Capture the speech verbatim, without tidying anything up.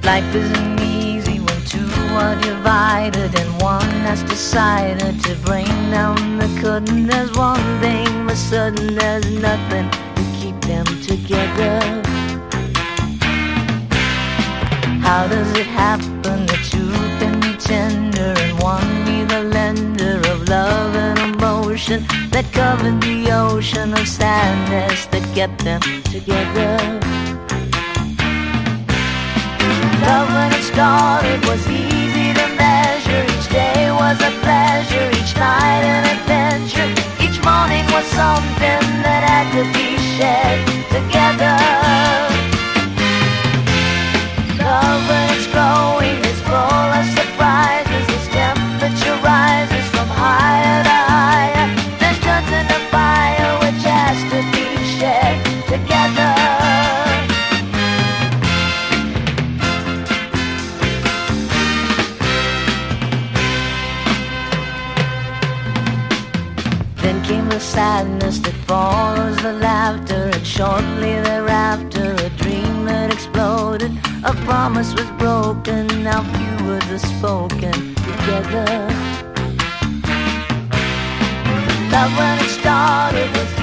Life isn't easy when two are divided and one has decided to bring down the curtain. There's one thing for certain, there's nothing to keep them together. How does it happen that two can be tender and one be the lender of love and emotion that covered the ocean of sadness that kept them together? Love when it started was easy to measure. Each day was a pleasure, each night an adventure. Each morning was something that had to be shared together. Love when it's growing is full of surprises. Its temperature rises from higher to higher, then turns into fire which has to be shared together. Then came the sadness that follows the laughter, and shortly thereafter a dream that exploded. A promise was broken, now few words are spoken together. Love when it started was